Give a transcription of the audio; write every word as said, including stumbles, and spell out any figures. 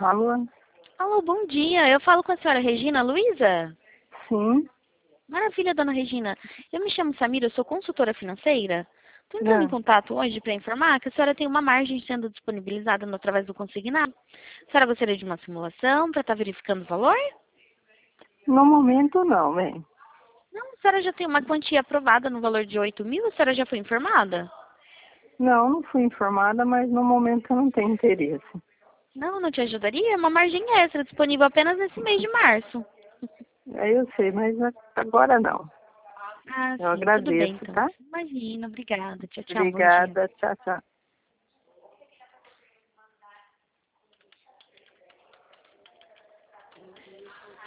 Alô? Alô, bom dia. Eu falo com a senhora Regina Luiza? Sim. Maravilha, dona Regina. Eu me chamo Samira, eu sou consultora financeira. Estou entrando em Não. contato hoje para informar que a senhora tem uma margem sendo disponibilizada no, através do consignado. A senhora gostaria de uma simulação para estar verificando o valor? No momento não, bem. Não, a senhora já tem uma quantia aprovada no valor de oito mil, a senhora já foi informada? Não, não fui informada, mas no momento eu não tenho interesse. Não, não te ajudaria? É uma margem extra disponível apenas nesse mês de março. Aí eu sei, mas agora não. Ah, Eu sim, tudo bem agradeço, então. tá? Imagina, obrigada. Tchau, tchau, bom dia. Obrigada. Tchau, tchau.